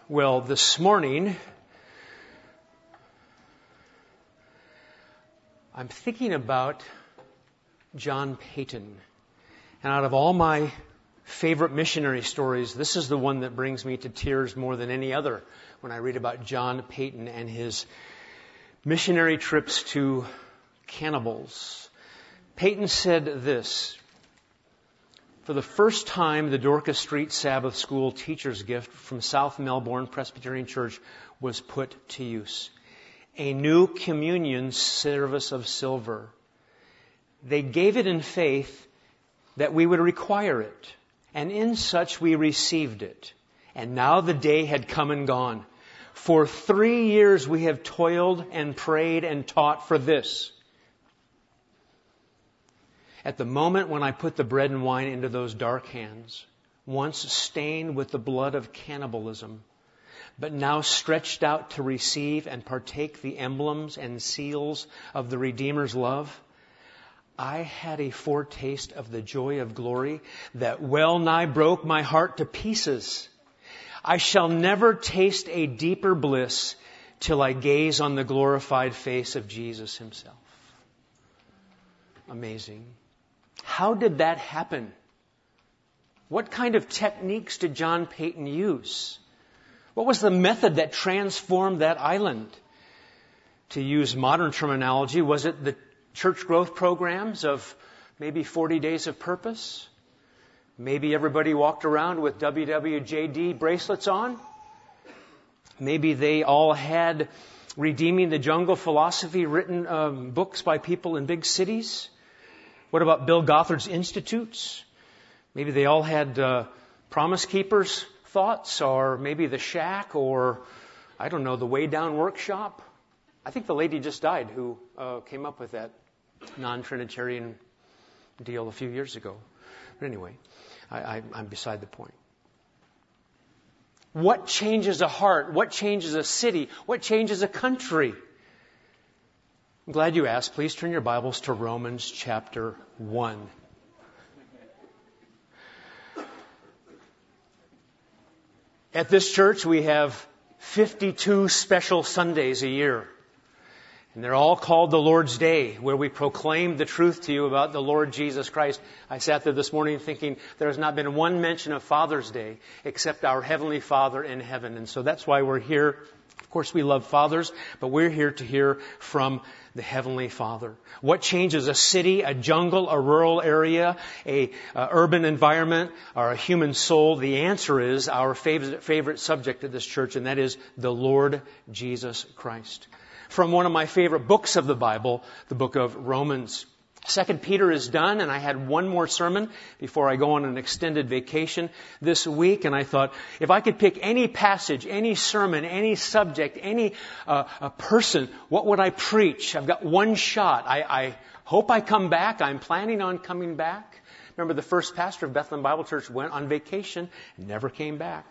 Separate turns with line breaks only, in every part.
Well, this morning, I'm thinking about John Paton. And out of all my favorite missionary stories, this is the one that brings me to tears more than any other when I read about John Paton and his missionary trips to cannibals. Paton said this: "For the first time, the Dorcas Street Sabbath School teacher's gift from South Melbourne Presbyterian Church was put to use. A new communion service of silver. They gave it in faith that we would require it, and in such we received it. And now the day had come and gone. For 3 years we have toiled and prayed and taught for this. At the moment when I put the bread and wine into those dark hands, once stained with the blood of cannibalism, but now stretched out to receive and partake the emblems and seals of the Redeemer's love, I had a foretaste of the joy of glory that well nigh broke my heart to pieces. I shall never taste a deeper bliss till I gaze on the glorified face of Jesus Himself." Amazing. How did that happen? What kind of techniques did John Paton use? What was the method that transformed that island? To use modern terminology, was it the church growth programs of maybe 40 Days of Purpose? Maybe everybody walked around with WWJD bracelets on? Maybe they all had Redeeming the Jungle philosophy written books by people in big cities? What about Bill Gothard's Institutes? Maybe they all had Promise Keepers thoughts, or maybe the Shack, or I don't know, the Way Down Workshop. I think the lady just died who came up with that non-Trinitarian deal a few years ago. But anyway, I'm beside the point. What changes a heart? What changes a city? What changes a country? I'm glad you asked. Please turn your Bibles to Romans chapter 1. At this church, we have 52 special Sundays a year. And they're all called the Lord's Day, where we proclaim the truth to you about the Lord Jesus Christ. I sat there this morning thinking there has not been one mention of Father's Day except our Heavenly Father in heaven. And so that's why we're here. Of course, we love fathers, but we're here to hear from the Heavenly Father. What changes a city, a jungle, a rural area, a urban environment, or a human soul? The answer is our favorite subject at this church, and that is the Lord Jesus Christ. From one of my favorite books of the Bible, the book of Romans. 2 Peter is done, and I had one more sermon before I go on an extended vacation this week. And I thought, if I could pick any passage, any sermon, any subject, any a person, what would I preach? I've got one shot. I hope I come back. I'm planning on coming back. Remember, the first pastor of Bethlehem Bible Church went on vacation and never came back.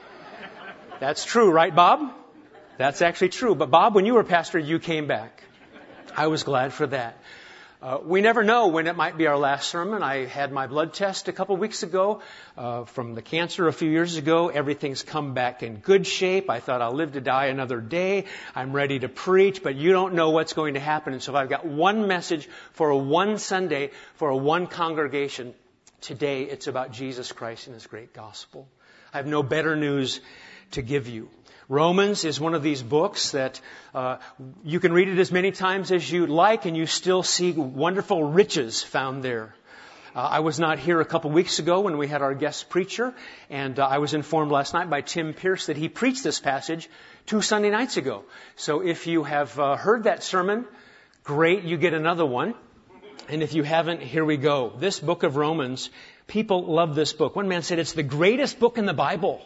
That's true, right, Bob? That's actually true. But Bob, when you were pastor, you came back. I was glad for that. We never know when it might be our last sermon. I had my blood test a couple weeks ago from the cancer a few years ago. Everything's come back in good shape. I thought I'll live to die another day. I'm ready to preach, but you don't know what's going to happen. And so I've got one message for a one Sunday for a one congregation. Today it's about Jesus Christ and His great gospel. I have no better news to give you. Romans is one of these books that you can read it as many times as you like, and you still see wonderful riches found there. I was not here a couple weeks ago when we had our guest preacher, and I was informed last night by Tim Pierce that he preached this passage 2 Sunday nights ago. So if you have heard that sermon, great, you get another one. And if you haven't, here we go. This book of Romans, people love this book. One man said it's the greatest book in the Bible.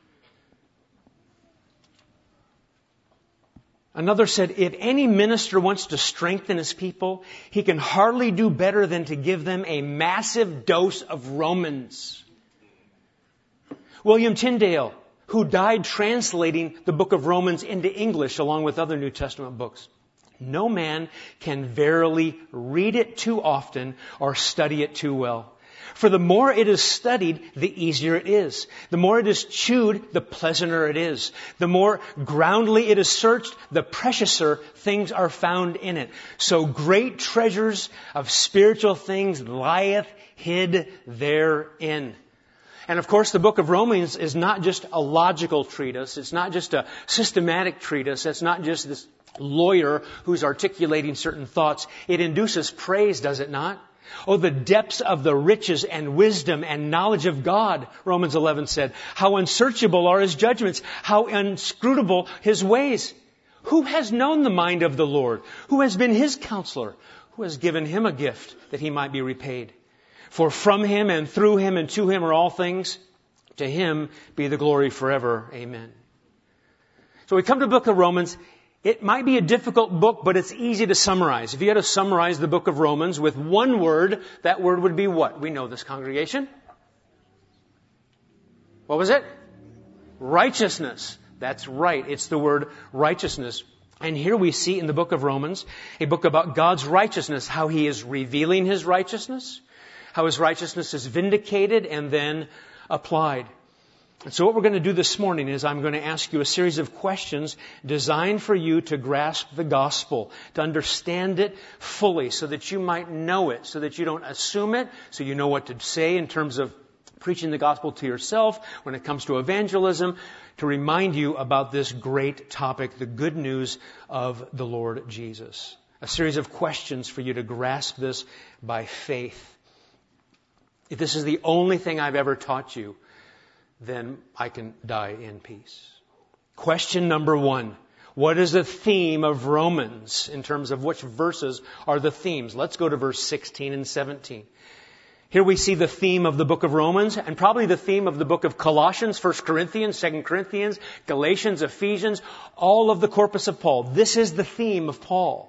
Another said, if any minister wants to strengthen his people, he can hardly do better than to give them a massive dose of Romans. William Tyndale, who died translating the book of Romans into English along with other New Testament books. No man can verily read it too often or study it too well. For the more it is studied, the easier it is. The more it is chewed, the pleasanter it is. The more groundly it is searched, the preciouser things are found in it. So great treasures of spiritual things lieth hid therein. And of course, the book of Romans is not just a logical treatise. It's not just a systematic treatise. It's not just this lawyer who's articulating certain thoughts. It induces praise, does it not? Oh, the depths of the riches and wisdom and knowledge of God, Romans 11 said. How unsearchable are His judgments. How inscrutable His ways. Who has known the mind of the Lord? Who has been His counselor? Who has given Him a gift that He might be repaid? For from Him and through Him and to Him are all things. To Him be the glory forever. Amen. So we come to the book of Romans. It might be a difficult book, but it's easy to summarize. If you had to summarize the book of Romans with one word, that word would be what? We know this, congregation. What was it? Righteousness. That's right. It's the word righteousness. And here we see in the book of Romans, a book about God's righteousness, how He is revealing His righteousness, how His righteousness is vindicated and then applied. And so what we're going to do this morning is I'm going to ask you a series of questions designed for you to grasp the gospel, to understand it fully so that you might know it, so that you don't assume it, so you know what to say in terms of preaching the gospel to yourself when it comes to evangelism, to remind you about this great topic, the good news of the Lord Jesus. A series of questions for you to grasp this by faith. If this is the only thing I've ever taught you, then I can die in peace. Question number 1. What is the theme of Romans in terms of which verses are the themes? Let's go to verse 16 and 17. Here we see the theme of the book of Romans and probably the theme of the book of Colossians, 1 Corinthians, 2 Corinthians, Galatians, Ephesians, all of the corpus of Paul. This is the theme of Paul.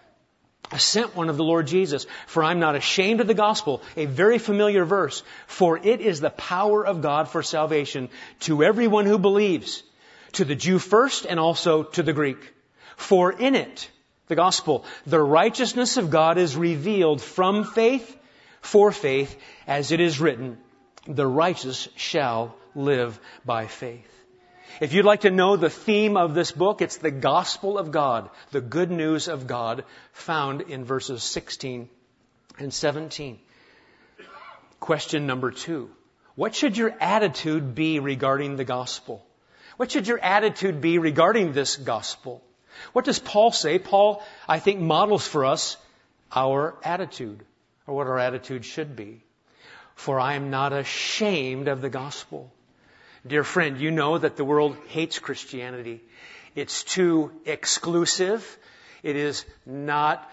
A sent one of the Lord Jesus, for I'm not ashamed of the gospel, a very familiar verse, for it is the power of God for salvation to everyone who believes, to the Jew first and also to the Greek. For in it, the gospel, the righteousness of God is revealed from faith for faith, as it is written, the righteous shall live by faith. If you'd like to know the theme of this book, it's the gospel of God, the good news of God, found in verses 16 and 17. Question number 2. What should your attitude be regarding the gospel? What should your attitude be regarding this gospel? What does Paul say? Paul, I think, models for us our attitude, or what our attitude should be. For I am not ashamed of the gospel. Dear friend, you know that the world hates Christianity. It's too exclusive. It is not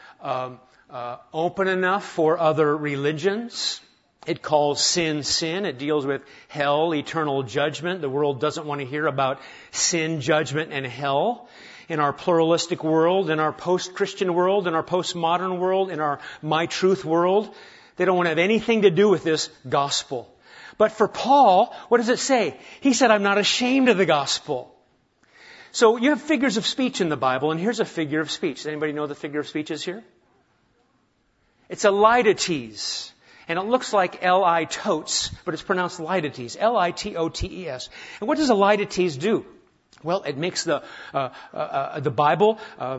open enough for other religions. It calls sin, sin. It deals with hell, eternal judgment. The world doesn't want to hear about sin, judgment, and hell. In our pluralistic world, in our post-Christian world, in our postmodern world, in our my truth world, they don't want to have anything to do with this gospel. But for Paul, what does it say? He said, I'm not ashamed of the gospel. So you have figures of speech in the Bible, and here's a figure of speech. Does anybody know the figure of speech is here? It's a litotes. And it looks like L-I-totes, but it's pronounced litotes. L-I-T-O-T-E-S. And what does a litotes do? Well, it makes the Bible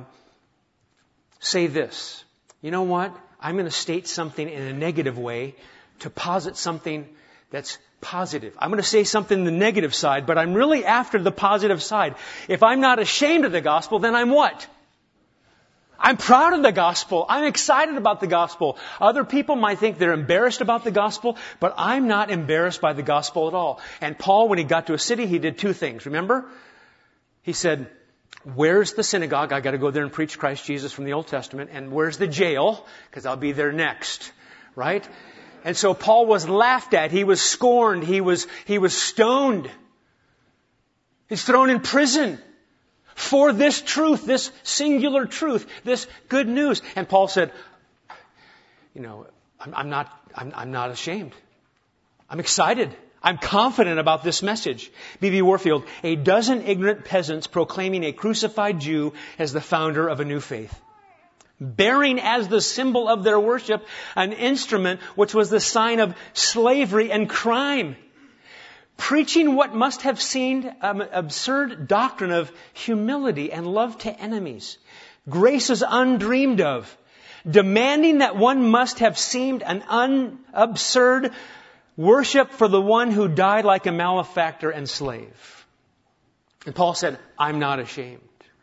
say this. You know what? I'm going to state something in a negative way to posit something that's positive. I'm going to say something in the negative side, but I'm really after the positive side. If I'm not ashamed of the gospel, then I'm what? I'm proud of the gospel. I'm excited about the gospel. Other people might think they're embarrassed about the gospel, but I'm not embarrassed by the gospel at all. And Paul, when he got to a city, he did 2 things. Remember? He said, where's the synagogue? I got to go there and preach Christ Jesus from the Old Testament. And where's the jail? Because I'll be there next. Right? And so Paul was laughed at. He was scorned. He was stoned. He's thrown in prison for this truth, this singular truth, this good news. And Paul said, you know, I'm not ashamed. I'm excited. I'm confident about this message. B.B. Warfield, a dozen ignorant peasants proclaiming a crucified Jew as the founder of a new faith. bearing as the symbol of their worship an instrument which was the sign of slavery and crime, preaching what must have seemed an absurd doctrine of humility and love to enemies, graces undreamed of, demanding that one must have seemed an absurd worship for the one who died like a malefactor and slave. And Paul said, I'm not ashamed.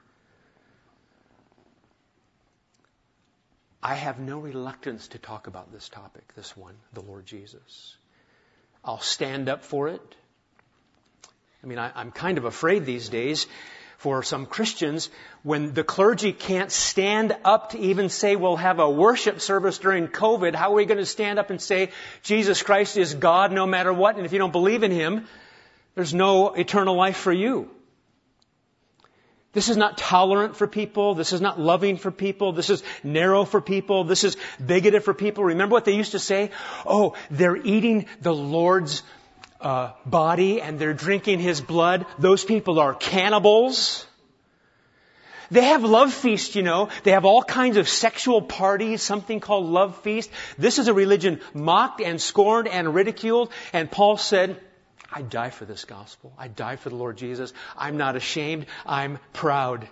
I have no reluctance to talk about this topic, this one, the Lord Jesus. I'll stand up for it. I mean, I'm kind of afraid these days for some Christians when the clergy can't stand up to even say we'll have a worship service during COVID. How are we going to stand up and say Jesus Christ is God no matter what? And if you don't believe in Him, there's no eternal life for you. This is not tolerant for people. This is not loving for people. This is narrow for people. This is bigoted for people. Remember what they used to say? Oh, they're eating the Lord's body and they're drinking His blood. Those people are cannibals. They have love feasts, you know. They have all kinds of sexual parties, something called love feast. This is a religion mocked and scorned and ridiculed. And Paul said, I die for this gospel. I die for the Lord Jesus. I'm not ashamed. I'm proud.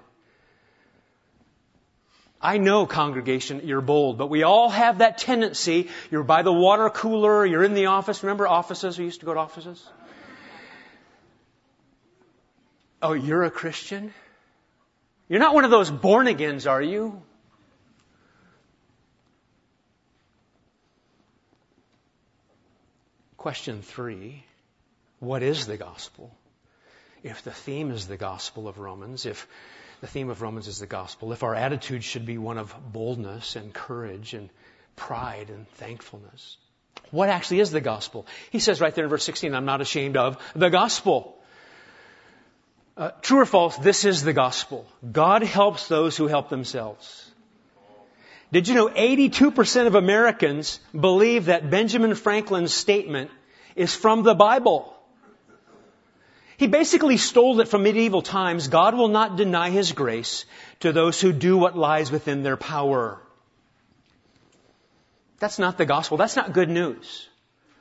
I know, congregation, you're bold, but we all have that tendency. You're by the water cooler. You're in the office. Remember offices? We used to go to offices. Oh, you're a Christian? You're not one of those born-agains, are you? Question 3. What is the gospel? If the theme is the gospel of Romans, if the theme of Romans is the gospel, if our attitude should be one of boldness and courage and pride and thankfulness, what actually is the gospel? He says right there in verse 16, I'm not ashamed of the gospel. True or false, this is the gospel. God helps those who help themselves. Did you know 82% of Americans believe that Benjamin Franklin's statement is from the Bible? He basically stole it from medieval times. God will not deny His grace to those who do what lies within their power. That's not the gospel. That's not good news.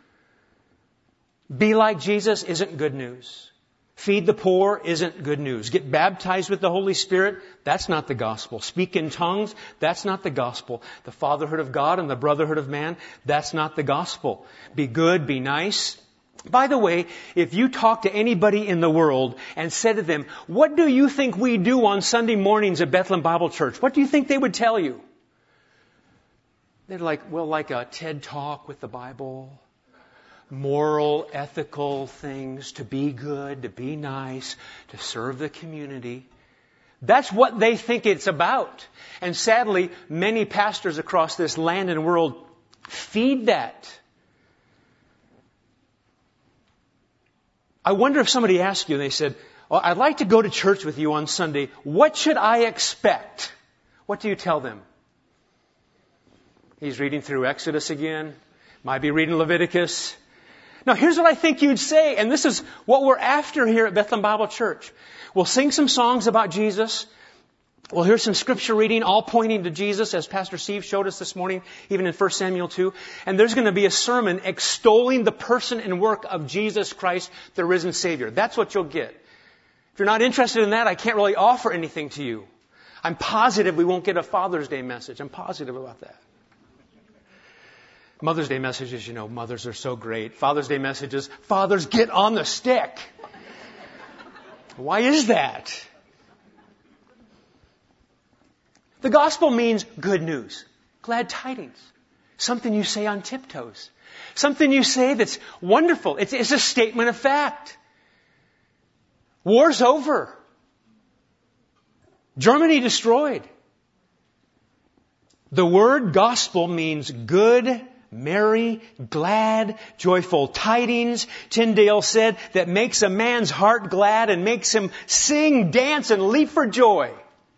Be like Jesus isn't good news. Feed the poor isn't good news. Get baptized with the Holy Spirit, that's not the gospel. Speak in tongues, that's not the gospel. The fatherhood of God and the brotherhood of man, that's not the gospel. Be good, be nice. By the way, if you talk to anybody in the world and said to them, what do you think we do on Sunday mornings at Bethlehem Bible Church? What do you think they would tell you? They're like, well, like a TED Talk with the Bible. Moral, ethical things, to be good, to be nice, to serve the community. That's what they think it's about. And sadly, many pastors across this land and world feed that. I wonder if somebody asked you and they said, oh, I'd like to go to church with you on Sunday. What should I expect? What do you tell them? He's reading through Exodus again. Might be reading Leviticus. Now, here's what I think you'd say, and this is what we're after here at Bethlehem Bible Church. We'll sing some songs about Jesus. We'll hear some scripture reading, all pointing to Jesus, as Pastor Steve showed us this morning, even in 1 Samuel 2. And there's going to be a sermon extolling the person and work of Jesus Christ, the risen Savior. That's what you'll get. If you're not interested in that, I can't really offer anything to you. I'm positive we won't get a Father's Day message. I'm positive about that. Mother's Day messages, you know, mothers are so great. Father's Day messages, fathers, get on the stick. Why is that? The gospel means good news, glad tidings, something you say on tiptoes, something you say that's wonderful. It's a statement of fact. War's over. Germany destroyed. The word gospel means good, merry, glad, joyful tidings, Tyndale said, that makes a man's heart glad and makes him sing, dance, and leap for joy.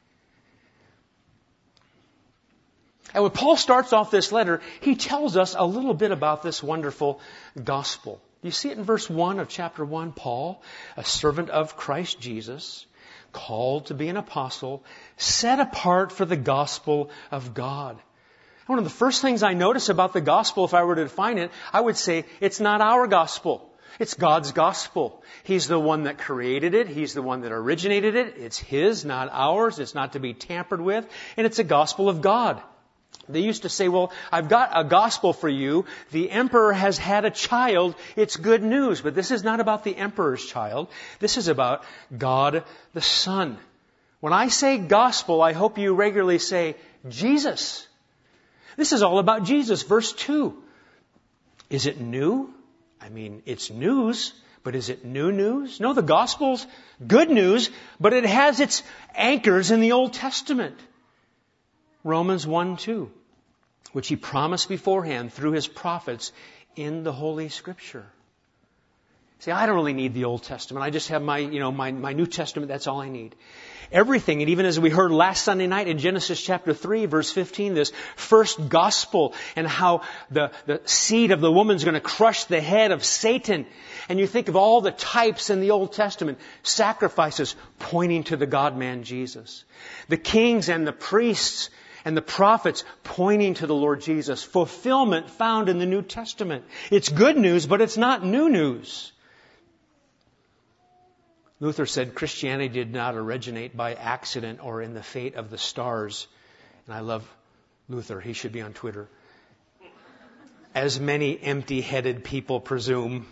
And when Paul starts off this letter, he tells us a little bit about this wonderful gospel. You see it in verse 1 of chapter 1, Paul, a servant of Christ Jesus, called to be an apostle, set apart for the gospel of God. One of the first things I notice about the gospel, if I were to define it, I would say it's not our gospel. It's God's gospel. He's the one that created it. He's the one that originated it. It's His, not ours. It's not to be tampered with. And it's a gospel of God. They used to say, well, I've got a gospel for you. The emperor has had a child. It's good news. But this is not about the emperor's child. This is about God the Son. When I say gospel, I hope you regularly say Jesus. This is all about Jesus. Verse 2. Is it new? I mean, it's news, but is it new news? No, the gospel's good news, but it has its anchors in the Old Testament. Romans 1:2, which He promised beforehand through His prophets in the Holy Scripture. See, I don't really need the Old Testament. I just have my New Testament. That's all I need. Everything, and even as we heard last Sunday night in Genesis chapter 3, verse 15, this first gospel and how the seed of the woman is going to crush the head of Satan. And you think of all the types in the Old Testament, sacrifices pointing to the God-man Jesus. The kings and the priests and the prophets pointing to the Lord Jesus. Fulfillment found in the New Testament. It's good news, but it's not new news. Luther said Christianity did not originate by accident or in the fate of the stars. And I love Luther. He should be on Twitter. As many empty-headed people presume.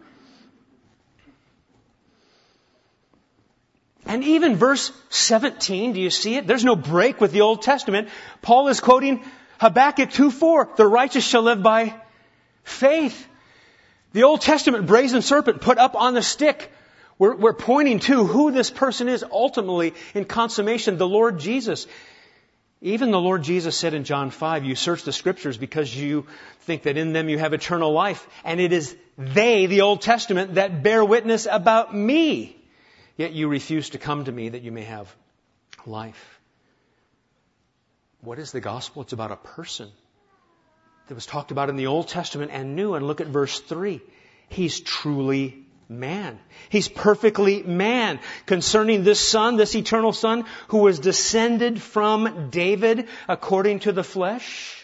And even verse 17, do you see it? There's no break with the Old Testament. Paul is quoting Habakkuk 2:4. The righteous shall live by faith. The Old Testament brazen serpent put up on the stick. We're pointing to who this person is ultimately in consummation, the Lord Jesus. Even the Lord Jesus said in John 5, you search the Scriptures because you think that in them you have eternal life. And it is they, the Old Testament, that bear witness about me. Yet you refuse to come to me that you may have life. What is the gospel? It's about a person that was talked about in the Old Testament and New. And look at verse 3. He's truly man. He's perfectly man. Concerning this Son, this eternal Son, who was descended from David according to the flesh.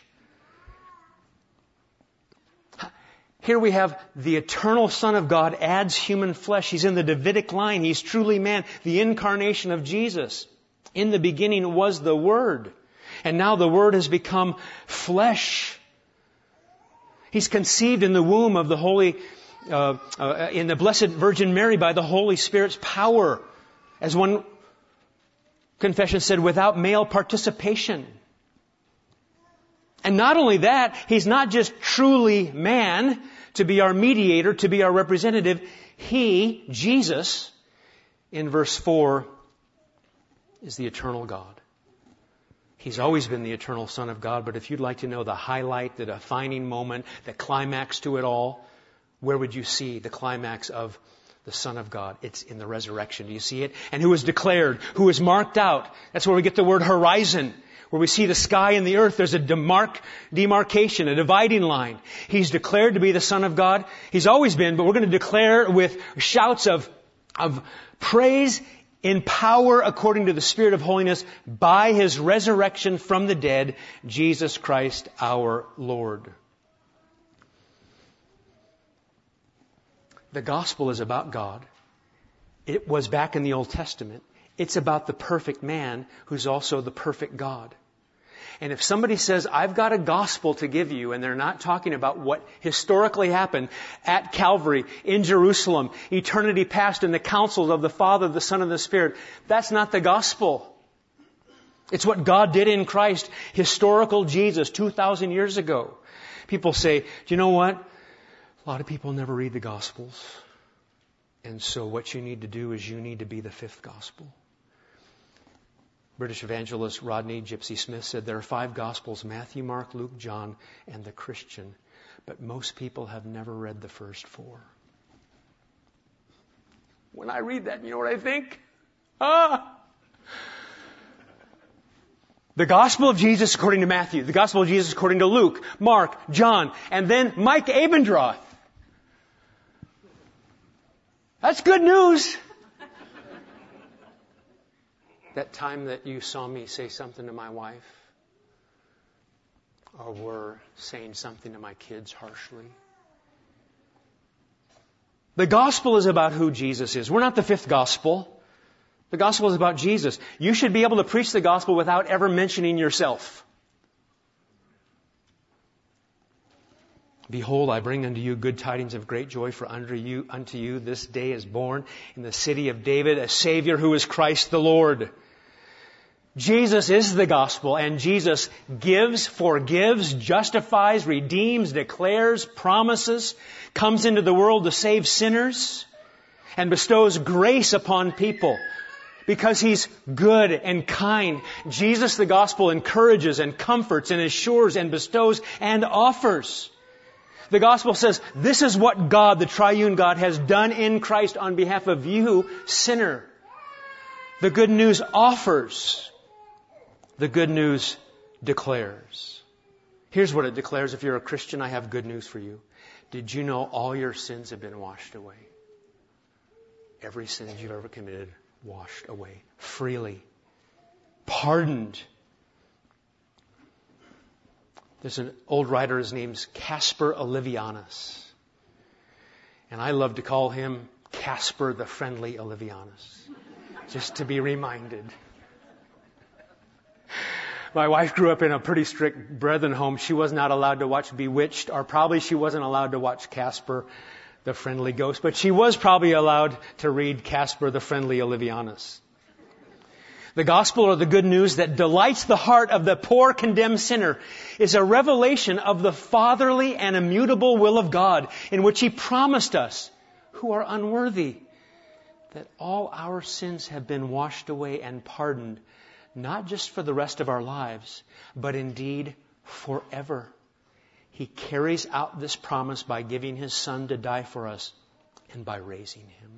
Here we have the eternal Son of God adds human flesh. He's in the Davidic line. He's truly man. The incarnation of Jesus. In the beginning was the Word. And now the Word has become flesh. He's conceived in the womb of the in the Blessed Virgin Mary by the Holy Spirit's power. As one confession said, without male participation. And not only that, He's not just truly man to be our mediator, to be our representative. He, Jesus, in verse 4, is the eternal God. He's always been the eternal Son of God, but if you'd like to know the highlight, the defining moment, the climax to it all, where would you see the climax of the Son of God? It's in the resurrection. Do you see it? And who is declared, who is marked out. That's where we get the word horizon. Where we see the sky and the earth, there's a demarcation, a dividing line. He's declared to be the Son of God. He's always been, but we're going to declare with shouts of praise in power according to the Spirit of holiness by His resurrection from the dead, Jesus Christ our Lord. The gospel is about God. It was back in the Old Testament. It's about the perfect man who's also the perfect God. And if somebody says, I've got a gospel to give you, and they're not talking about what historically happened at Calvary, in Jerusalem, eternity past in the councils of the Father, the Son, and the Spirit, that's not the gospel. It's what God did in Christ, historical Jesus, 2,000 years ago. People say, do you know what? A lot of people never read the Gospels. And so what you need to do is you need to be the fifth gospel. British evangelist Rodney Gypsy Smith said there are 5 Gospels, Matthew, Mark, Luke, John, and the Christian. But most people have never read the first 4. When I read that, you know what I think? The Gospel of Jesus according to Matthew. The Gospel of Jesus according to Luke, Mark, John, and then Mike Abendroth. That's good news. That time that you saw me say something to my wife? Or were saying something to my kids harshly? The gospel is about who Jesus is. We're not the fifth gospel. The gospel is about Jesus. You should be able to preach the gospel without ever mentioning yourself. Behold, I bring unto you good tidings of great joy, for unto you this day is born in the city of David a Savior who is Christ the Lord. Jesus is the gospel, and Jesus gives, forgives, justifies, redeems, declares, promises, comes into the world to save sinners, and bestows grace upon people. Because He's good and kind. Jesus, the gospel, encourages and comforts and assures and bestows and offers. The gospel says, this is what God, the triune God, has done in Christ on behalf of you, sinner. The good news offers. The good news declares. Here's what it declares. If you're a Christian, I have good news for you. Did you know all your sins have been washed away? Every sin you've ever committed, washed away freely, pardoned. There's an old writer, his name's Caspar Olevianus. And I love to call him Caspar the Friendly Olevianus, just to be reminded. My wife grew up in a pretty strict Brethren home. She was not allowed to watch Bewitched, or probably she wasn't allowed to watch Caspar the Friendly Ghost, but she was probably allowed to read Caspar the Friendly Olevianus. The gospel, or the good news that delights the heart of the poor condemned sinner, is a revelation of the fatherly and immutable will of God, in which He promised us, who are unworthy, that all our sins have been washed away and pardoned, not just for the rest of our lives, but indeed forever. He carries out this promise by giving His Son to die for us and by raising Him.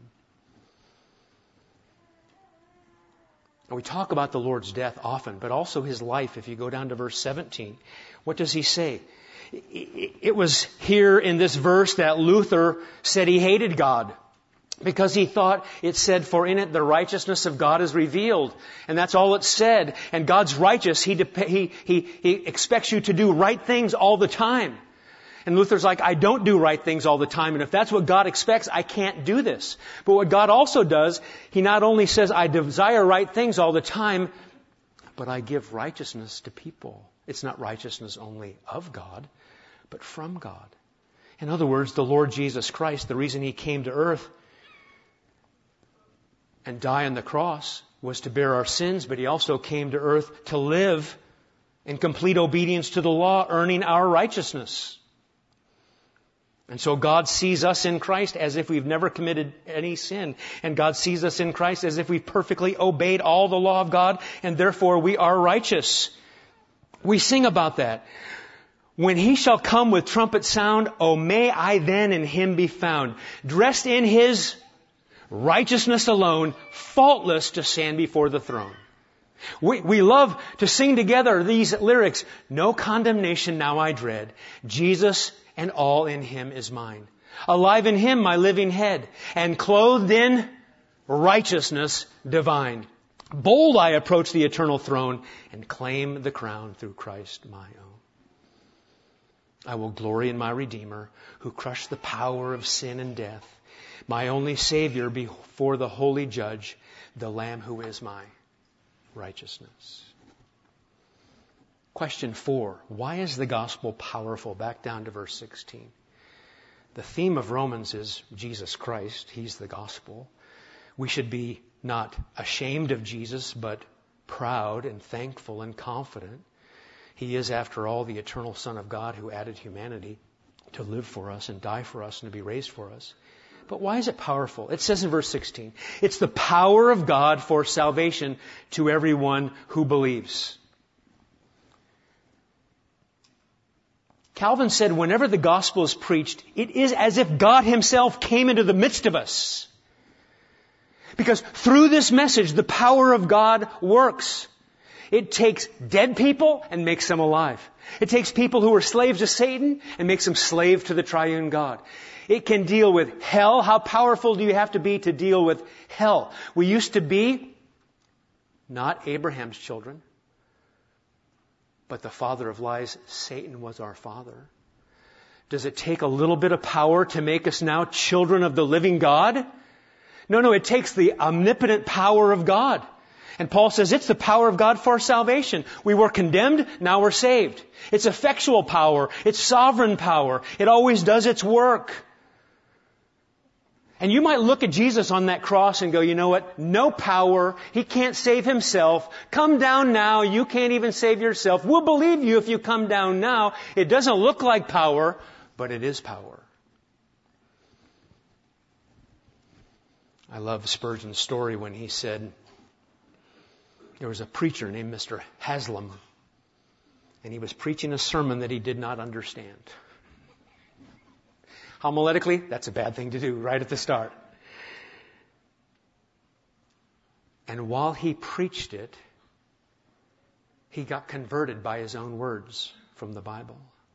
And we talk about the Lord's death often, but also His life. If you go down to verse 17, what does He say? It was here in this verse that Luther said he hated God, because he thought it said, for in it the righteousness of God is revealed. And that's all it said. And God's righteous. He expects you to do right things all the time. And Luther's like, I don't do right things all the time. And if that's what God expects, I can't do this. But what God also does, He not only says, I desire right things all the time, but I give righteousness to people. It's not righteousness only of God, but from God. In other words, the Lord Jesus Christ, the reason He came to earth and die on the cross was to bear our sins, but He also came to earth to live in complete obedience to the law, earning our righteousness. And so God sees us in Christ as if we've never committed any sin. And God sees us in Christ as if we've perfectly obeyed all the law of God, and therefore we are righteous. We sing about that. When He shall come with trumpet sound, oh, may I then in Him be found, dressed in His righteousness alone, faultless to stand before the throne. We love to sing together these lyrics. No condemnation now I dread. Jesus and all in Him is mine. Alive in Him my living head, and clothed in righteousness divine. Bold I approach the eternal throne and claim the crown through Christ my own. I will glory in my Redeemer, who crushed the power of sin and death. My only Savior before the holy Judge, the Lamb who is my righteousness. Question 4. Why is the gospel powerful? Back down to verse 16. The theme of Romans is Jesus Christ. He's the gospel. We should be not ashamed of Jesus, but proud and thankful and confident. He is, after all, the eternal Son of God who added humanity to live for us and die for us and to be raised for us. But why is it powerful? It says in verse 16, it's the power of God for salvation to everyone who believes. Calvin said, whenever the gospel is preached, it is as if God Himself came into the midst of us. Because through this message, the power of God works. It takes dead people and makes them alive. It takes people who are slaves to Satan and makes them slave to the triune God. It can deal with hell. How powerful do you have to be to deal with hell? We used to be not Abraham's children, but the father of lies. Satan was our father. Does it take a little bit of power to make us now children of the living God? No, it takes the omnipotent power of God. And Paul says it's the power of God for salvation. We were condemned, now we're saved. It's effectual power. It's sovereign power. It always does its work. And you might look at Jesus on that cross and go, you know what? No power. He can't save Himself. Come down now. You can't even save yourself. We'll believe you if you come down now. It doesn't look like power, but it is power. I love Spurgeon's story when he said there was a preacher named Mr. Haslam, and he was preaching a sermon that he did not understand. Homiletically, that's a bad thing to do right at the start. And while he preached it, he got converted by his own words from the Bible.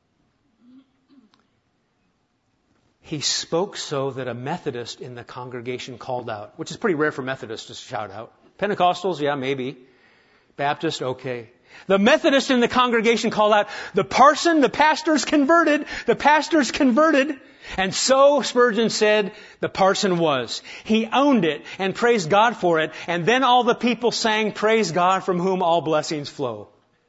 He spoke so that a Methodist in the congregation called out, which is pretty rare for Methodists to shout out. Pentecostals, yeah, maybe. Baptist, okay. The Methodist in the congregation called out, the pastor's converted, the pastor's converted. And so, Spurgeon said, the parson was. He owned it and praised God for it. And then all the people sang, praise God from whom all blessings flow.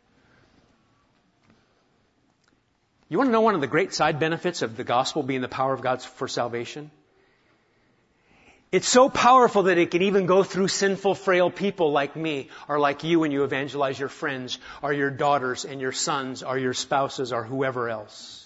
You want to know one of the great side benefits of the gospel being the power of God for salvation? It's so powerful that it can even go through sinful, frail people like me, or like you when you evangelize your friends, or your daughters and your sons, or your spouses, or whoever else.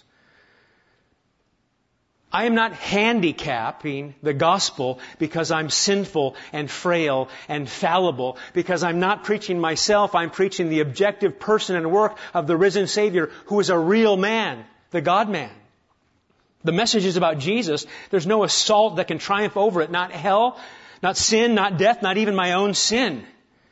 I am not handicapping the gospel because I'm sinful and frail and fallible, because I'm not preaching myself, I'm preaching the objective person and work of the risen Savior who is a real man, the God-man. The message is about Jesus. There's no assault that can triumph over it. Not hell, not sin, not death, not even my own sin.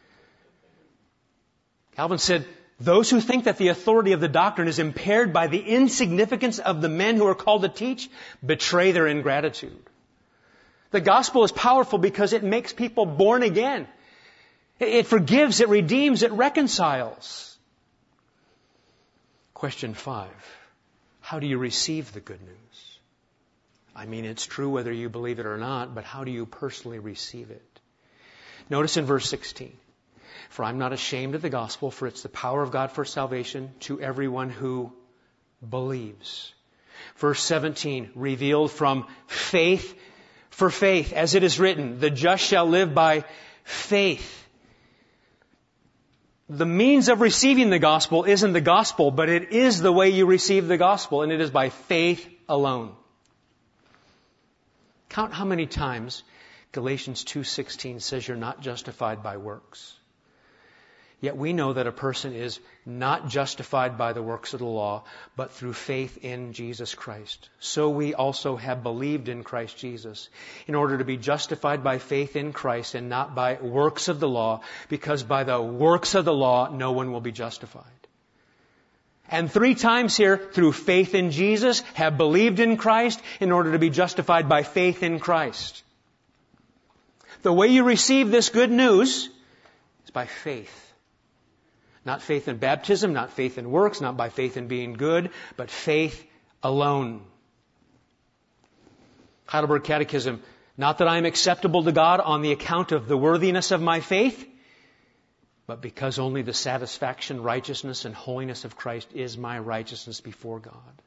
Calvin said, those who think that the authority of the doctrine is impaired by the insignificance of the men who are called to teach betray their ingratitude. The gospel is powerful because it makes people born again. It forgives, it redeems, it reconciles. Question 5. How do you receive the good news? I mean, it's true whether you believe it or not, but how do you personally receive it? Notice in verse 16. For I'm not ashamed of the gospel, for it's the power of God for salvation to everyone who believes. Verse 17, revealed from faith for faith, as it is written, the just shall live by faith. The means of receiving the gospel isn't the gospel, but it is the way you receive the gospel, and it is by faith alone. Count how many times Galatians 2:16 says you're not justified by works. Yet we know that a person is not justified by the works of the law, but through faith in Jesus Christ. So we also have believed in Christ Jesus, in order to be justified by faith in Christ and not by works of the law, because by the works of the law no one will be justified. And 3 times here, through faith in Jesus, have believed in Christ in order to be justified by faith in Christ. The way you receive this good news is by faith. Not faith in baptism, not faith in works, not by faith in being good, but faith alone. Heidelberg Catechism, not that I am acceptable to God on the account of the worthiness of my faith, but because only the satisfaction, righteousness, and holiness of Christ is my righteousness before God.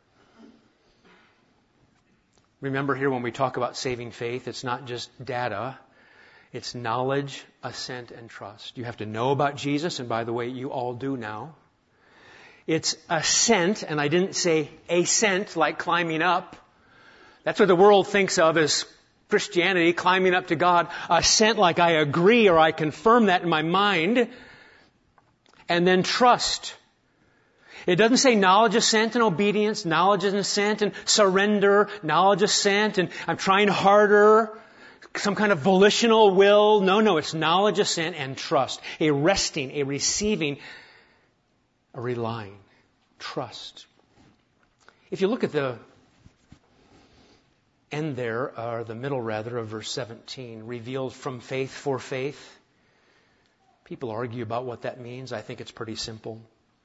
Remember here when we talk about saving faith, it's not just data. It's knowledge, assent, and trust. You have to know about Jesus, and by the way, you all do now. It's assent, and I didn't say ascent like climbing up. That's what the world thinks of as Christianity, climbing up to God. Assent like I agree or I confirm that in my mind. And then trust. It doesn't say knowledge, assent, and obedience, knowledge and assent, and surrender, knowledge, assent, and I'm trying harder. Some kind of volitional will. No, it's knowledge, assent, and trust. A resting, a receiving, a relying. Trust. If you look at the end there, or the middle rather, of verse 17, revealed from faith for faith. People argue about what that means. I think it's pretty simple.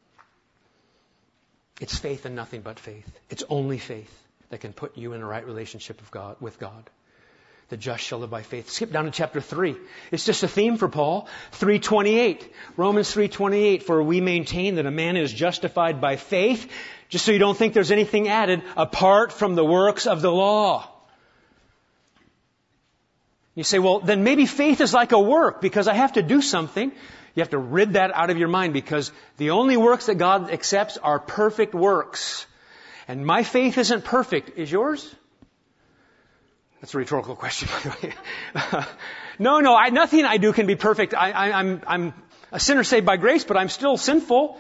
It's faith and nothing but faith. It's only faith that can put you in a right relationship with God. The just shall live by faith. Skip down to chapter 3. It's just a theme for Paul. 3:28. Romans 3:28. For we maintain that a man is justified by faith, just so you don't think there's anything added, apart from the works of the law. You say, well, then maybe faith is like a work because I have to do something. You have to rid that out of your mind because the only works that God accepts are perfect works. And my faith isn't perfect. Is yours? That's a rhetorical question, by the way. No, nothing I do can be perfect. I'm a sinner saved by grace, but I'm still sinful.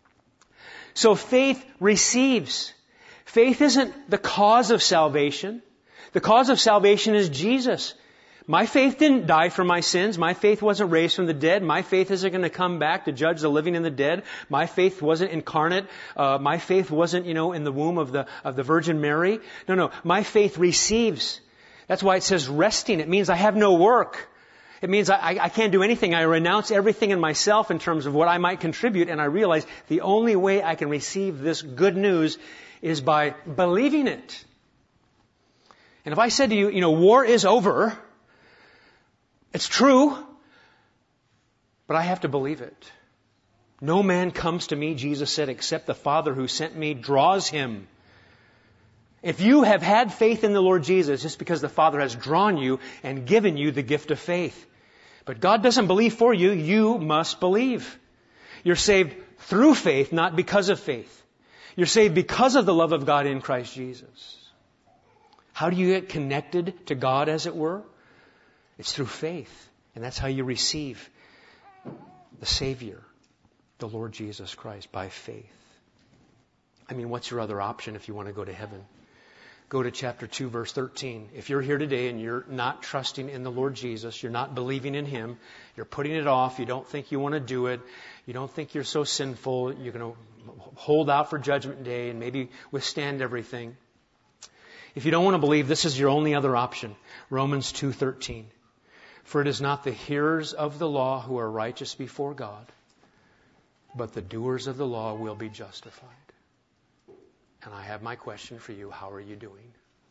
So faith receives. Faith isn't the cause of salvation. The cause of salvation is Jesus. My faith didn't die for my sins. My faith wasn't raised from the dead. My faith isn't going to come back to judge the living and the dead. My faith wasn't incarnate. My faith wasn't, in the womb of the Virgin Mary. No. My faith receives. That's why it says resting. It means I have no work. It means I can't do anything. I renounce everything in myself in terms of what I might contribute, and I realize the only way I can receive this good news is by believing it. And if I said to you, war is over, it's true, but I have to believe it. No man comes to me, Jesus said, except the Father who sent me draws him. If you have had faith in the Lord Jesus, just because the Father has drawn you and given you the gift of faith. But God doesn't believe for you. You must believe. You're saved through faith, not because of faith. You're saved because of the love of God in Christ Jesus. How do you get connected to God, as it were? It's through faith. And that's how you receive the Savior, the Lord Jesus Christ, by faith. What's your other option if you want to go to heaven? Go to chapter 2, verse 13. If you're here today and you're not trusting in the Lord Jesus, you're not believing in Him, you're putting it off, you don't think you want to do it, you don't think you're so sinful, you're going to hold out for Judgment Day and maybe withstand everything. If you don't want to believe, this is your only other option. Romans 2:13. For it is not the hearers of the law who are righteous before God, but the doers of the law will be justified. And I have my question for you. How are you doing?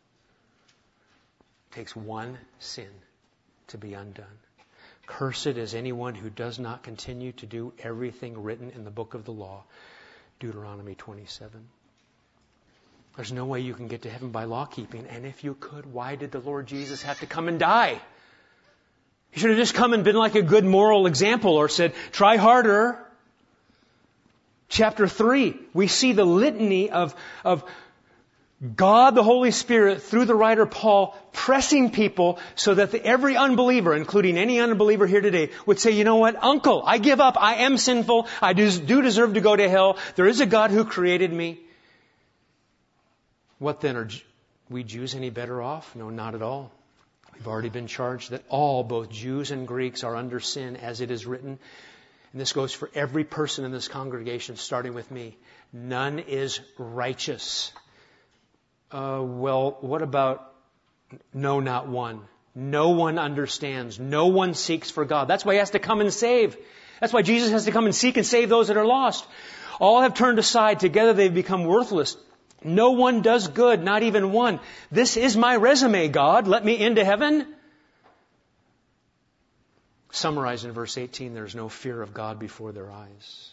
It takes one sin to be undone. Cursed is anyone who does not continue to do everything written in the book of the law. Deuteronomy 27. There's no way you can get to heaven by law keeping. And if you could, why did the Lord Jesus have to come and die? He should have just come and been like a good moral example or said, try harder. Chapter 3, we see the litany of God, the Holy Spirit, through the writer Paul, pressing people so that every unbeliever, including any unbeliever here today, would say, you know what, Uncle, I give up. I am sinful. I do deserve to go to hell. There is a God who created me. What then? Are we Jews any better off? No, not at all. We've already been charged that all, both Jews and Greeks, are under sin, as it is written. And this goes for every person in this congregation, starting with me. None is righteous. Well, what about no, not one? No one understands. No one seeks for God. That's why He has to come and save. That's why Jesus has to come and seek and save those that are lost. All have turned aside. Together they've become worthless. No one does good, not even one. This is my resume, God. Let me into heaven. Summarized in verse 18, there's no fear of God before their eyes.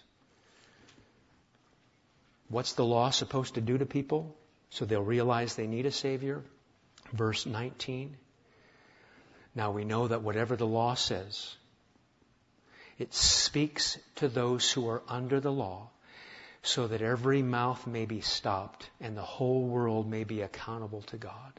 What's the law supposed to do to people so they'll realize they need a Savior? Verse 19. Now we know that whatever the law says, it speaks to those who are under the law, so that every mouth may be stopped and the whole world may be accountable to God.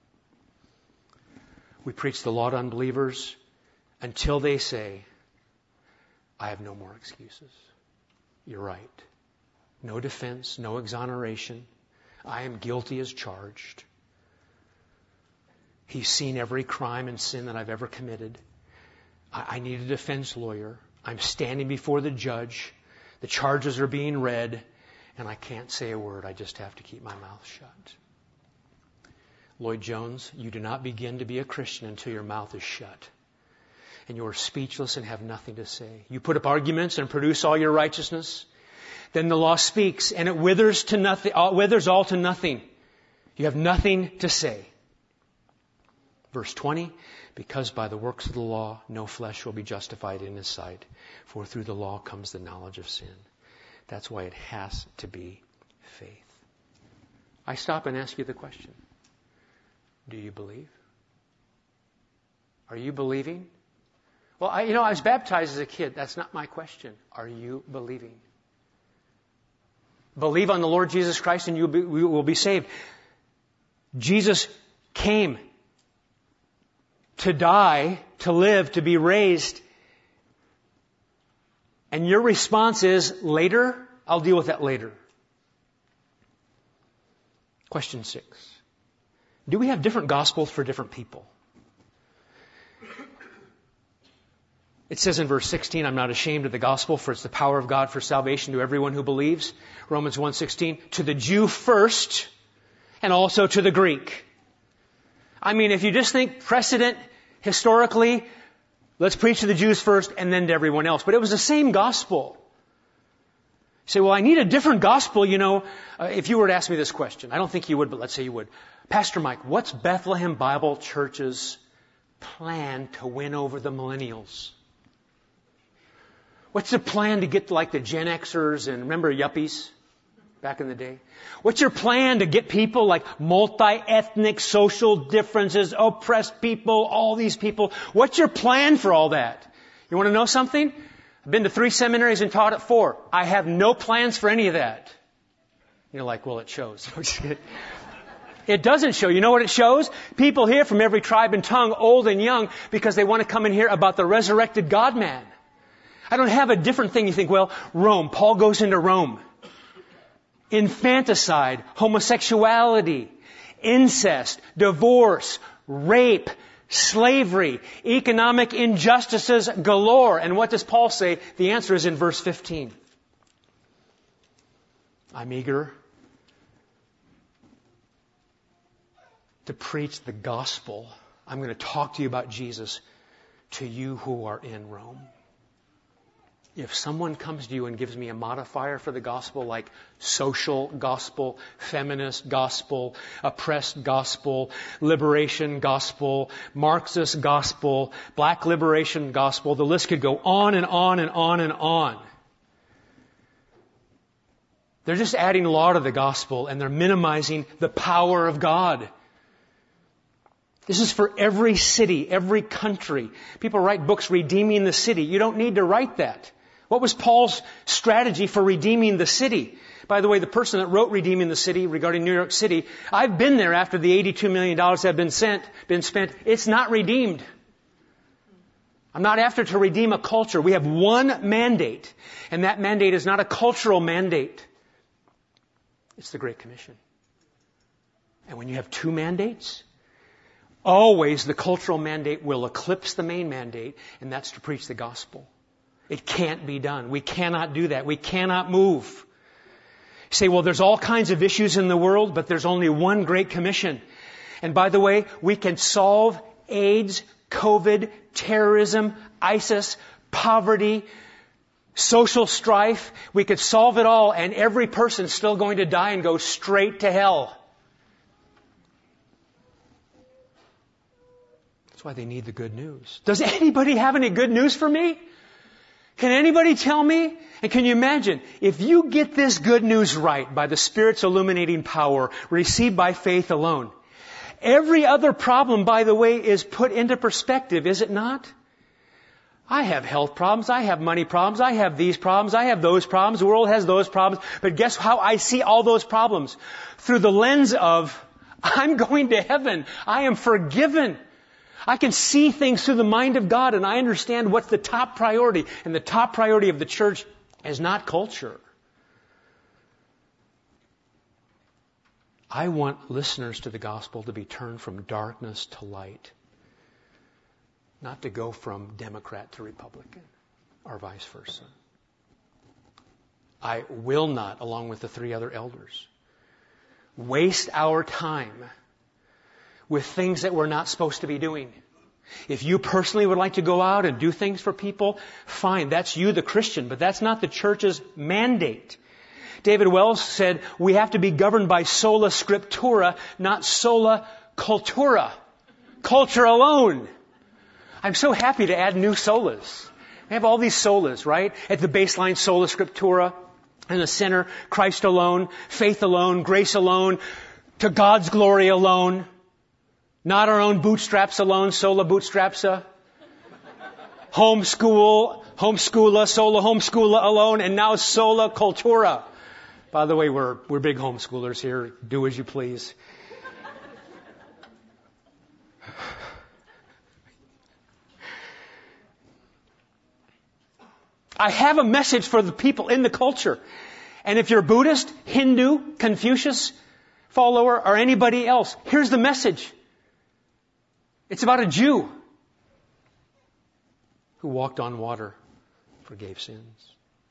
We preach the law to unbelievers until they say, I have no more excuses. You're right. No defense, no exoneration. I am guilty as charged. He's seen every crime and sin that I've ever committed. I need a defense lawyer. I'm standing before the judge. The charges are being read, and I can't say a word. I just have to keep my mouth shut. Lloyd Jones, you do not begin to be a Christian until your mouth is shut. and you are speechless and have nothing to say. You put up arguments and produce all your righteousness. Then the law speaks, and it withers all to nothing. You have nothing to say. Verse 20, because by the works of the law, no flesh will be justified in his sight, for through the law comes the knowledge of sin. That's why it has to be faith. I stop and ask you the question. Do you believe? Are you believing? Well, I was baptized as a kid. That's not my question. Are you believing? Believe on the Lord Jesus Christ and you will be saved. Jesus came to die, to live, to be raised. And your response is, later? I'll deal with that later. Question 6. Do we have different gospels for different people? It says in verse 16, I'm not ashamed of the gospel, for it's the power of God for salvation to everyone who believes. Romans 1:16, to the Jew first, and also to the Greek. I mean, if you just think precedent, historically, let's preach to the Jews first and then to everyone else. But it was the same gospel. You say, well, I need a different gospel, if you were to ask me this question. I don't think you would, but let's say you would. Pastor Mike, what's Bethlehem Bible Church's plan to win over the millennials? What's the plan to get like the Gen Xers and remember yuppies back in the day? What's your plan to get people like multi-ethnic, social differences, oppressed people, all these people? What's your plan for all that? You want to know something? I've been to 3 seminaries and taught at 4. I have no plans for any of that. You're like, well, it shows. It doesn't show. You know what it shows? People here from every tribe and tongue, old and young, because they want to come and hear about the resurrected God-man. I don't have a different thing. You think, well, Rome. Paul goes into Rome. Infanticide, homosexuality, incest, divorce, rape, slavery, economic injustices galore. And what does Paul say? The answer is in verse 15. I'm eager to preach the gospel. I'm going to talk to you about Jesus to you who are in Rome. If someone comes to you and gives me a modifier for the gospel like social gospel, feminist gospel, oppressed gospel, liberation gospel, Marxist gospel, black liberation gospel, the list could go on and on and on and on. They're just adding law to the gospel and they're minimizing the power of God. This is for every city, every country. People write books redeeming the city. You don't need to write that. What was Paul's strategy for redeeming the city? By the way, the person that wrote Redeeming the City regarding New York City, I've been there after the $82 million have been spent. It's not redeemed. I'm not after to redeem a culture. We have one mandate, and that mandate is not a cultural mandate. It's the Great Commission. And when you have 2 mandates, always the cultural mandate will eclipse the main mandate, and that's to preach the gospel. It can't be done. We cannot do that. We cannot move. You say, well, there's all kinds of issues in the world, but there's only one Great Commission. And by the way, we can solve AIDS, COVID, terrorism, ISIS, poverty, social strife. We could solve it all, and every person's still going to die and go straight to hell. That's why they need the good news. Does anybody have any good news for me? Can anybody tell me? And can you imagine, if you get this good news right by the Spirit's illuminating power, received by faith alone, every other problem, by the way, is put into perspective, is it not? I have health problems, I have money problems, I have these problems, I have those problems, the world has those problems, but guess how I see all those problems? Through the lens of, I'm going to heaven, I am forgiven. I can see things through the mind of God and I understand what's the top priority. And the top priority of the church is not culture. I want listeners to the gospel to be turned from darkness to light. Not to go from Democrat to Republican or vice versa. I will not, along with the 3 other elders, waste our time with things that we're not supposed to be doing. If you personally would like to go out and do things for people, fine, that's you, the Christian, but that's not the church's mandate. David Wells said, we have to be governed by sola scriptura, not sola cultura. Culture alone. I'm so happy to add new solas. We have all these solas, right? At the baseline, sola scriptura. In the center, Christ alone, faith alone, grace alone, to God's glory alone. Not our own bootstraps alone, sola bootstrapsa. Homeschool, sola homeschoola alone, and now sola cultura. By the way, we're big homeschoolers here. Do as you please. I have a message for the people in the culture. And if you're Buddhist, Hindu, Confucius follower, or anybody else, here's the message. It's about a Jew who walked on water, forgave sins.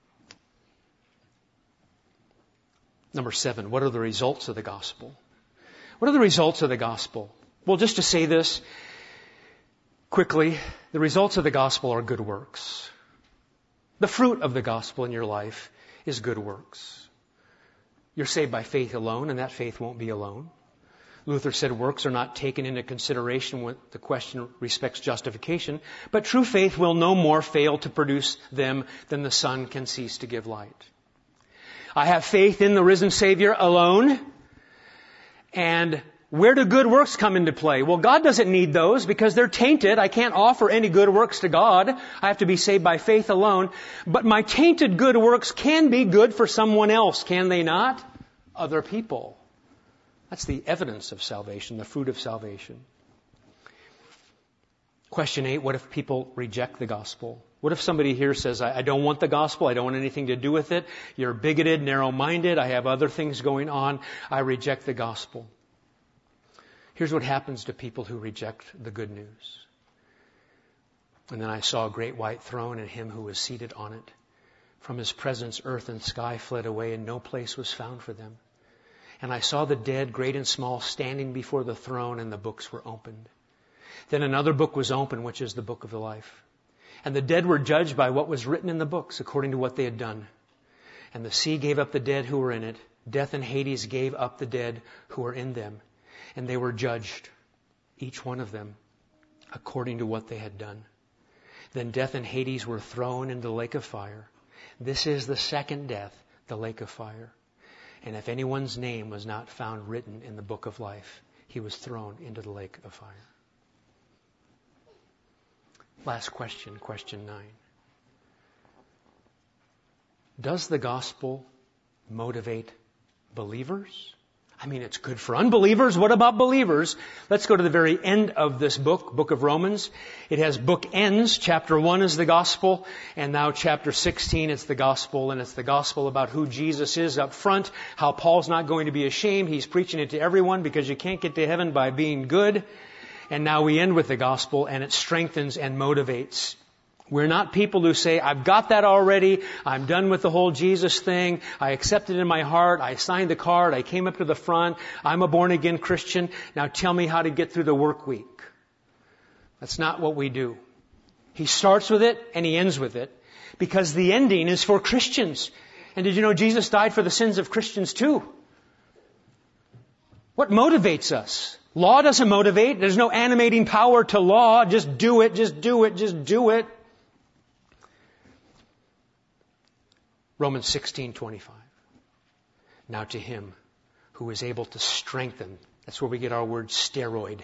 Number 7, what are the results of the gospel? What are the results of the gospel? Well, just to say this quickly, the results of the gospel are good works. The fruit of the gospel in your life is good works. You're saved by faith alone, and that faith won't be alone. Luther said works are not taken into consideration when the question respects justification, but true faith will no more fail to produce them than the sun can cease to give light. I have faith in the risen Savior alone, and where do good works come into play? Well, God doesn't need those because they're tainted. I can't offer any good works to God. I have to be saved by faith alone. But my tainted good works can be good for someone else, can they not? Other people. That's the evidence of salvation, the fruit of salvation. Question 8, what if people reject the gospel? What if somebody here says, I don't want the gospel, I don't want anything to do with it, you're bigoted, narrow-minded, I have other things going on, I reject the gospel. Here's what happens to people who reject the good news. And then I saw a great white throne and him who was seated on it. From his presence, earth and sky fled away, and no place was found for them. And I saw the dead, great and small, standing before the throne, and the books were opened. Then another book was opened, which is the book of the life. And the dead were judged by what was written in the books, according to what they had done. And the sea gave up the dead who were in it. Death and Hades gave up the dead who were in them. And they were judged, each one of them, according to what they had done. Then death and Hades were thrown into the lake of fire. This is the second death, the lake of fire. And if anyone's name was not found written in the book of life, he was thrown into the lake of fire. Last question, question 9. Does the gospel motivate believers? I mean, it's good for unbelievers. What about believers? Let's go to the very end of this book of Romans. It has bookends. Chapter 1 is the gospel, and now chapter 16, it's the gospel, and it's the gospel about who Jesus is up front, how Paul's not going to be ashamed. He's preaching it to everyone because you can't get to heaven by being good. And now we end with the gospel, and it strengthens and motivates. We're not people who say, I've got that already. I'm done with the whole Jesus thing. I accepted it in my heart. I signed the card. I came up to the front. I'm a born-again Christian. Now tell me how to get through the work week. That's not what we do. He starts with it and he ends with it because the ending is for Christians. And did you know Jesus died for the sins of Christians too? What motivates us? Law doesn't motivate. There's no animating power to law. Just do it, just do it, just do it. Romans 16:25. Now to him who is able to strengthen. That's where we get our word steroid.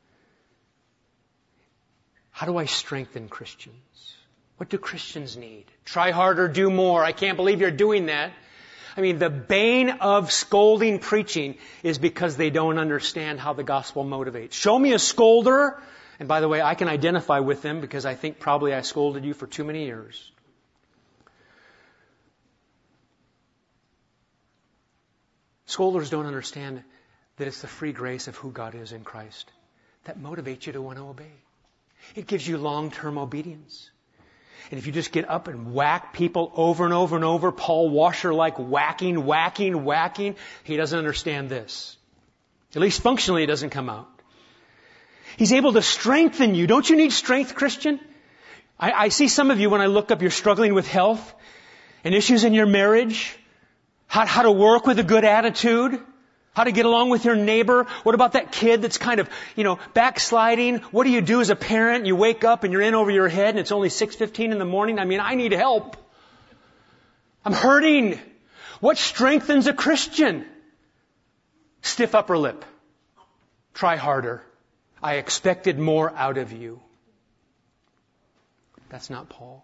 How do I strengthen Christians? What do Christians need? Try harder, do more. I can't believe you're doing that. I mean, the bane of scolding preaching is because they don't understand how the gospel motivates. Show me a scolder. And by the way, I can identify with them because I think probably I scolded you for too many years. Scolders don't understand that it's the free grace of who God is in Christ that motivates you to want to obey. It gives you long-term obedience. And if you just get up and whack people over and over and over, Paul Washer-like whacking, he doesn't understand this. At least functionally it doesn't come out. He's able to strengthen you. Don't you need strength, Christian? I see some of you when I look up, you're struggling with health and issues in your marriage, how to work with a good attitude, how to get along with your neighbor. What about that kid that's kind of, backsliding? What do you do as a parent? You wake up and you're in over your head and it's only 6:15 in the morning. I need help. I'm hurting. What strengthens a Christian? Stiff upper lip. Try harder. I expected more out of you. That's not Paul.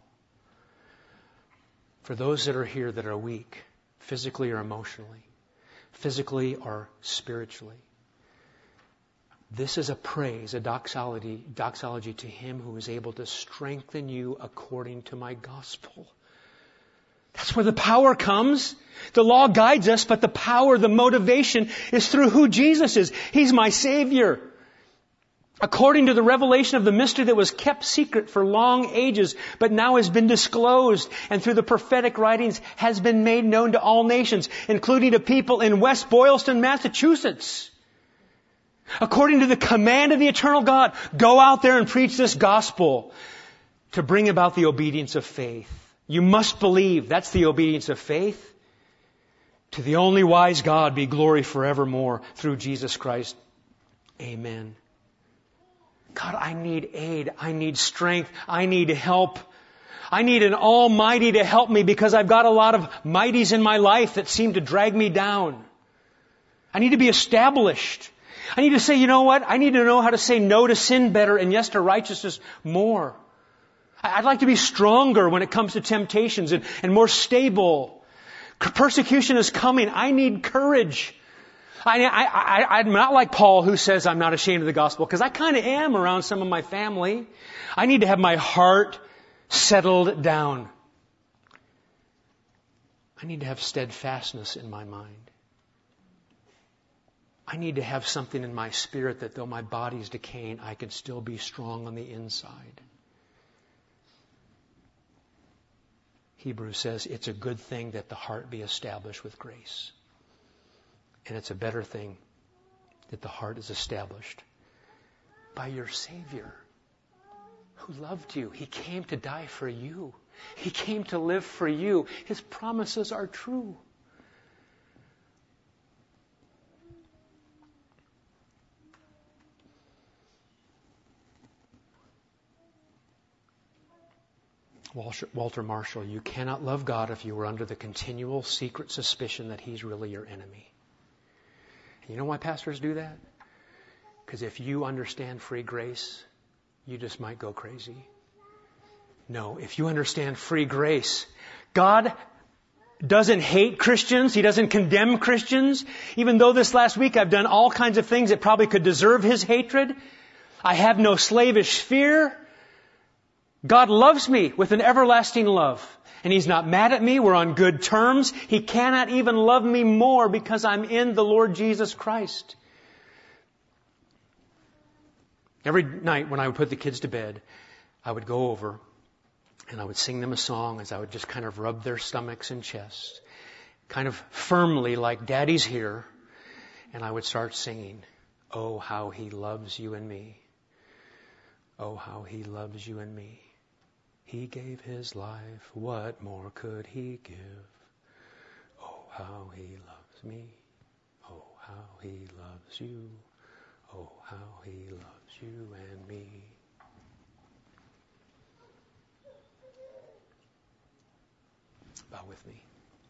For those that are here that are weak, physically or emotionally, physically or spiritually, this is a praise, a doxology to Him who is able to strengthen you according to my gospel. That's where the power comes. The law guides us, but the power, the motivation is through who Jesus is. He's my Savior. According to the revelation of the mystery that was kept secret for long ages, but now has been disclosed, and through the prophetic writings has been made known to all nations, including to people in West Boylston, Massachusetts. According to the command of the eternal God, go out there and preach this gospel to bring about the obedience of faith. You must believe. That's the obedience of faith. To the only wise God be glory forevermore through Jesus Christ. Amen. God, I need aid. I need strength. I need help. I need an Almighty to help me because I've got a lot of mighties in my life that seem to drag me down. I need to be established. I need to say, you know what? I need to know how to say no to sin better and yes to righteousness more. I'd like to be stronger when it comes to temptations and more stable. Persecution is coming. I need courage. I'm not like Paul who says I'm not ashamed of the gospel, because I kind of am around some of my family. I need to have my heart settled down. I need to have steadfastness in my mind. I need to have something in my spirit that though my body is decaying, I can still be strong on the inside. Hebrews says it's a good thing that the heart be established with grace. And it's a better thing that the heart is established by your Savior who loved you. He came to die for you. He came to live for you. His promises are true. Walter Marshall, you cannot love God if you are under the continual secret suspicion that He's really your enemy. And you know why pastors do that? Because if you understand free grace, you just might go crazy. No, if you understand free grace, God doesn't hate Christians. He doesn't condemn Christians. Even though this last week I've done all kinds of things that probably could deserve His hatred, I have no slavish fear. God loves me with an everlasting love. And He's not mad at me. We're on good terms. He cannot even love me more because I'm in the Lord Jesus Christ. Every night when I would put the kids to bed, I would go over and I would sing them a song as I would just kind of rub their stomachs and chests, kind of firmly like Daddy's here. And I would start singing, "Oh, how He loves you and me. Oh, how He loves you and me. He gave His life, what more could He give? Oh, how He loves me. Oh, how He loves you. Oh, how He loves you and me." Bow with me.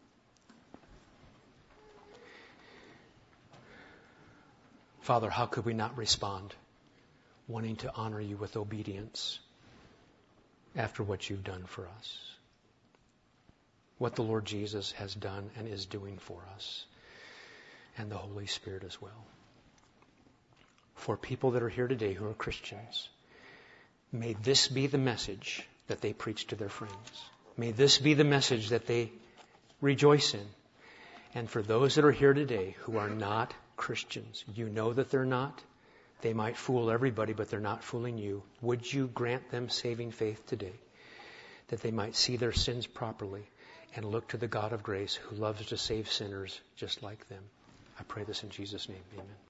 Father, how could we not respond, wanting to honor You with obedience after what You've done for us? What the Lord Jesus has done and is doing for us, and the Holy Spirit as well. For people that are here today who are Christians, may this be the message that they preach to their friends. May this be the message that they rejoice in. And for those that are here today who are not Christians, you know that they're not. They might fool everybody, but they're not fooling You. Would You grant them saving faith today, that they might see their sins properly and look to the God of grace who loves to save sinners just like them? I pray this in Jesus' name. Amen.